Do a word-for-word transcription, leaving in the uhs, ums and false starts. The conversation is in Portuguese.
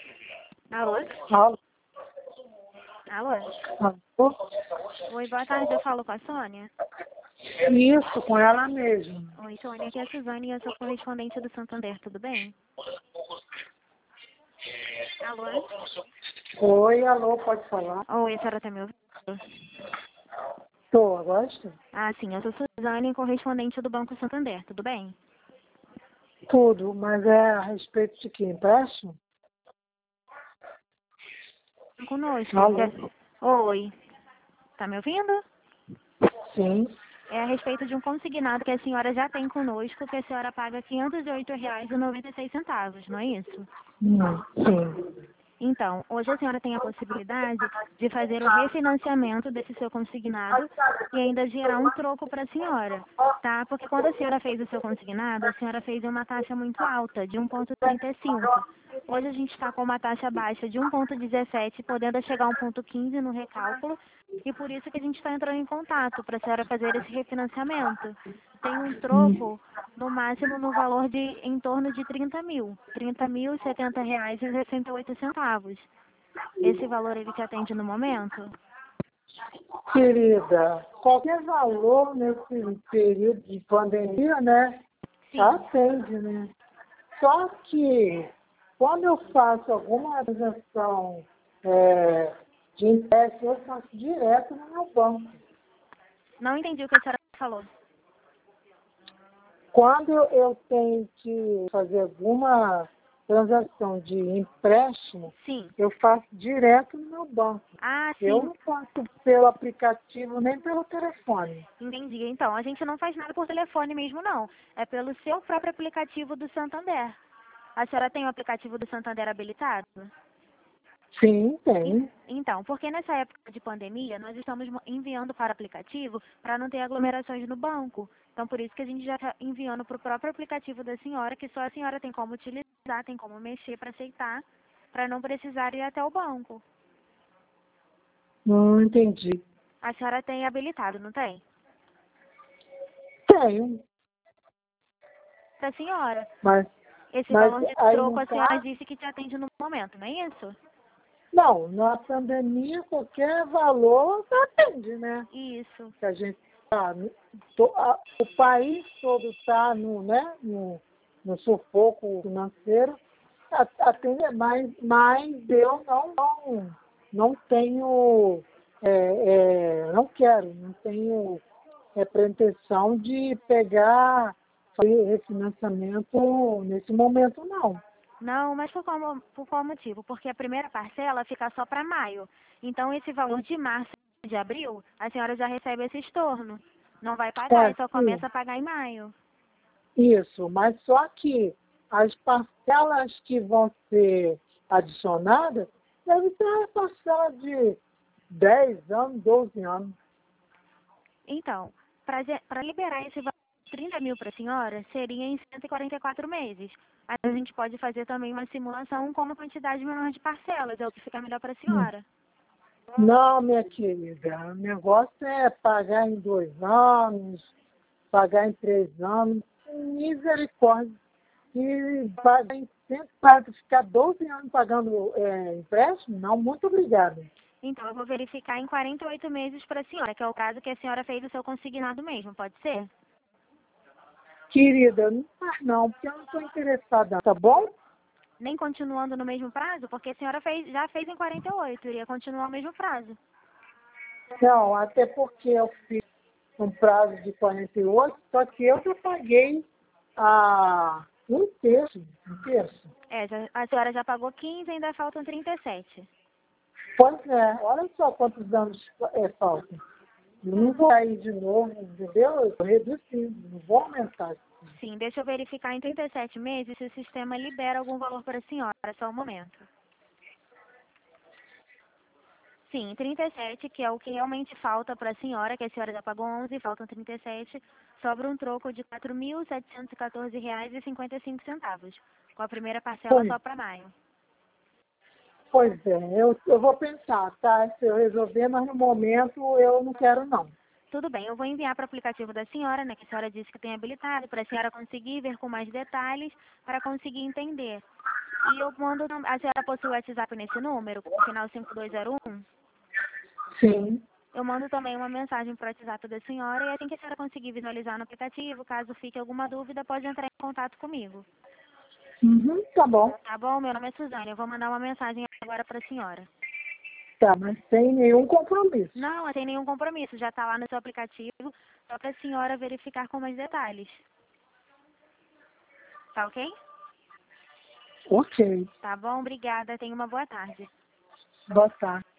Alô? Alô? Alô? Alô? Oi, boa tarde, eu falo com a Sônia. Isso, com ela mesmo. Oi, Sônia, aqui é a Suzane e eu sou correspondente do Santander, tudo bem? Alô? Oi, alô, pode falar? Oi, a senhora tá me ouvindo? Tô, agora estou. Ah, sim, eu sou Suzane, correspondente do Banco Santander, tudo bem? Tudo, mas é a respeito de que? Empréstimo? Conosco. Alô? quer- Oi, tá me ouvindo? Sim. É a respeito de um consignado que a senhora já tem conosco, que a senhora paga quinhentos e oito reais e noventa e seis centavos, não é isso? Hum, sim. Então, hoje a senhora tem a possibilidade de fazer o refinanciamento desse seu consignado e ainda gerar um troco para a senhora, tá? Porque quando a senhora fez o seu consignado, a senhora fez em uma taxa muito alta, de um vírgula trinta e cinco. Hoje a gente está com uma taxa baixa de um vírgula dezessete, podendo chegar a um vírgula quinze no recálculo, e por isso que a gente está entrando em contato para a senhora fazer esse refinanciamento. Tem um troco no máximo no valor de em torno de trinta mil. trinta mil e setenta reais e sessenta e oito centavos. Esse valor ele te atende no momento? Querida, qualquer valor nesse período de pandemia, né? Sim. Atende, né? Só que quando eu faço alguma transação é, de empréstimo, eu faço direto no meu banco. Não entendi o que a senhora falou. Quando eu tenho que fazer alguma transação de empréstimo, Sim. eu faço direto no meu banco. Ah, Eu sim. não faço pelo aplicativo nem pelo telefone. Entendi. Então, a gente não faz nada por telefone mesmo, não. É pelo seu próprio aplicativo do Santander. A senhora tem o aplicativo do Santander habilitado? Sim, En- tem. Então, porque nessa época de pandemia, nós estamos mo- enviando para o aplicativo para não ter aglomerações no banco. Então, por isso que a gente já está enviando para o próprio aplicativo da senhora, que só a senhora tem como utilizar, tem como mexer para aceitar, para não precisar ir até o banco. Não entendi. A senhora tem habilitado, não tem? Tenho, Para a senhora. mas, Esse mas valor de aí troco, no a senhora caso, disse que te atende no momento, não é isso? não, na pandemia qualquer valor atende, né? Isso. Que a gente tá, no- to- a- o país todo está no, né, no, no sufoco financeiro, a- atende, mas, mas eu não, não, não tenho, é, é, não quero, não tenho é, pretensão de pegar fazer refinanciamento nesse momento, não. Não, mas por qual, por qual motivo? Porque a primeira parcela fica só para maio. Então, esse valor de março e de abril, a senhora já recebe esse estorno. Não vai pagar, É, e só sim, começa a pagar em maio. isso, mas só que as parcelas que vão ser adicionadas devem ser uma parcela de dez anos, doze anos. Então, para liberar esse valor de trinta mil para a senhora, seria em cento e quarenta e quatro meses. Aí a gente pode fazer também uma simulação com uma quantidade menor de parcelas, é o que fica melhor para a Hum. senhora. Não, minha querida, o negócio é pagar em dois anos, pagar em três anos, misericórdia. E pagar em cento para ficar doze anos pagando é, empréstimo? Não, muito obrigada. Então, eu vou verificar em quarenta e oito meses para a senhora, que é o caso que a senhora fez o seu consignado mesmo, pode ser? Querida, não faz não, porque eu não estou interessada, tá bom? Nem continuando no mesmo prazo? Porque a senhora fez, já fez em quarenta e oito, iria continuar o mesmo prazo. Não, até porque eu fiz um prazo de quarenta e oito, só que eu já paguei a um terço, um terço. É, já- a senhora já pagou quinze, ainda faltam trinta e sete. Pois é, olha só quantos anos é, faltam. Eu não vou sair de novo, entendeu? Eu estou reduzindo, não vou aumentar. Sim, deixa eu verificar em trinta e sete meses se o sistema libera algum valor para a senhora, só um momento. Sim, em trinta e sete, que é o que realmente falta para a senhora, que a senhora já pagou onze, faltam trinta e sete, sobra um troco de quatro mil setecentos e quatorze reais e cinquenta e cinco centavos, com a primeira parcela Pois, só para maio. pois é, eu, eu vou pensar, tá? Se eu resolver, mas no momento eu não quero não. Tudo bem, eu vou enviar para o aplicativo da senhora, né, que a senhora disse que tem habilitado, para a senhora conseguir ver com mais detalhes, para conseguir entender. E eu mando, tam- a senhora possui o WhatsApp nesse número, final cinco dois zero um? Sim. Eu mando também uma mensagem para o WhatsApp da senhora e assim que a senhora conseguir visualizar no aplicativo, caso fique alguma dúvida, pode entrar em contato comigo. Uhum, tá bom. Tá bom? Meu nome é Suzane. Eu vou mandar uma mensagem agora para a senhora. Tá, mas sem nenhum compromisso. Não, não tem nenhum compromisso. Já está lá no seu aplicativo, só para a senhora verificar com mais detalhes. Tá ok? Ok. Tá bom? Obrigada. Tenha uma boa tarde. Boa tarde.